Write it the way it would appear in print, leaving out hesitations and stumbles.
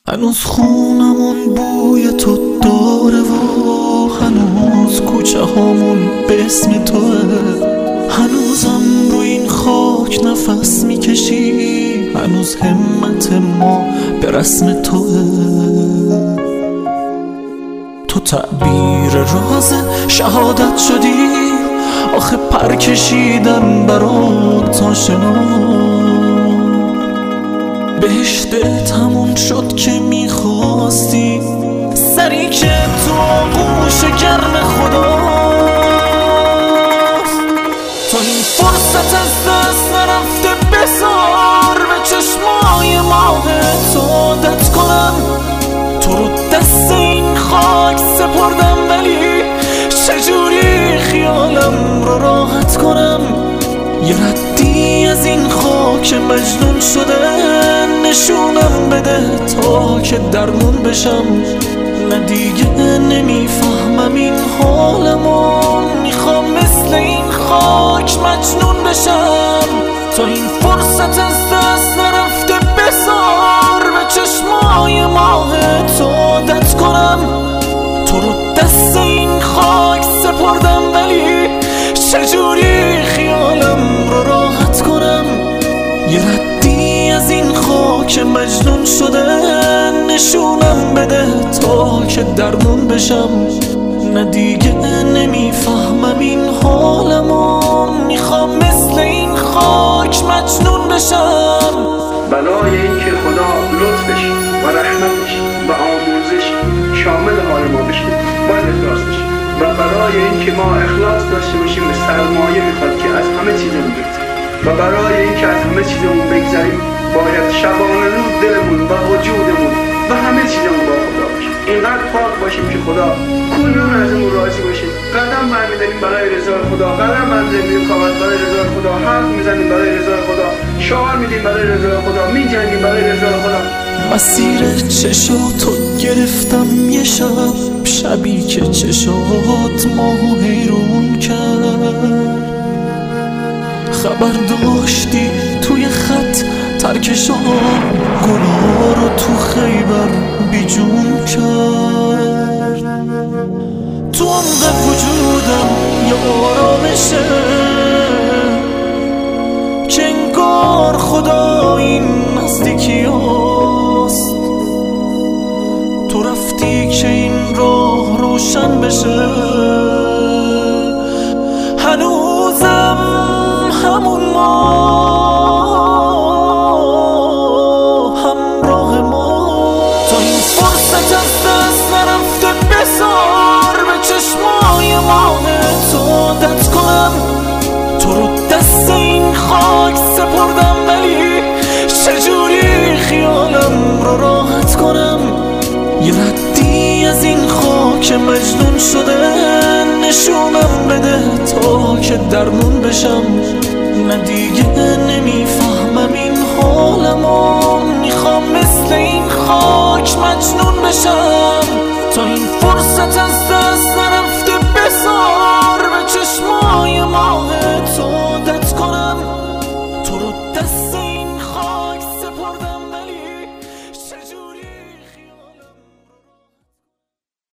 هنوز خونمون بوی تو داره و هنوز کوچه هامون به اسم توه، هنوزم رو این خاک نفس میکشی، هنوز همت ما به رسم توه. تو تعبیر راز شهادت شدی، آخه پر کشیدم برات آشنا، بهش دلت همون شد که میخواستی، سری که تو آغوش گرم خداست. تا این فرصت از دست نرفته بذار به چشمای ماهت عادت کنم، تو رو دست این خاک سپردم ولی چجوری خیالم رو راحت کنم. یه ردی از این خاک مجنون شده نشونم بده تا که درمون بشم، نه دیگه نمیفهمم این حالمو، میخوام مثل این خاک مجنون بشم. تا این فرصت از دست نرفته بذار به چشمای ماهت عادت کنم، تو رو دست این خاک سپردم ولی چجوری خیالم رو راحت کنم. یه ردی از این خاک مجنون شده نشونم بده تا که درمون بشم، نه دیگه نمیفهمم این حالمو، میخوام مثل این خاک مجنون بشم. بلای این که خدا لطفش و رحمتش و آموزش شامل حال ما بشه باید اخلاص بشه، و برای این که ما اخلاص داشته باشیم به سرمایه میخواد که از همه چیزمون بگذاریم، و برای این که از همه چیزمون بگذاریم باید شبانه روز دلمون و وجودمون و همه چیزمون با خدا باشه، اینقدر پاک باشیم که خدا کل روز ازمون راضی باشه. قدم برمی‌داریم برای رضای خدا، قدم برمی‌داریم کامل برای رضای خدا، حرف میزنیم برای رضای خدا، شعار میدیم برای رضای خدا، میجنگیم برای رضای خدا. مسیر چشاتو گرفتم یه شب، شبی که چشات ماهو حیرون کرد، خبر داشتی توی خط ترکشان گناه رو تو خیبر بیجون کرد. تو عمق وجودم یه آرامشه که انگار خدا این نزدیکی هست، تو رفتی که این راه روشن بشه، هنوزم همون ما همراه ما. تا این فرصت از دست نرفته بذار به چشمای ماهت عادت کنم، تو رو دست این خاک سپردم ولی چجوری خیالم رو راحت کنم. یه ردی از این خاک مجنون شده نشونم بده تا که درمون بشم، نه دیگه نمیفهمم این حالمو، میخوام مثل این خاک مجنون بشم. تا این فرصت از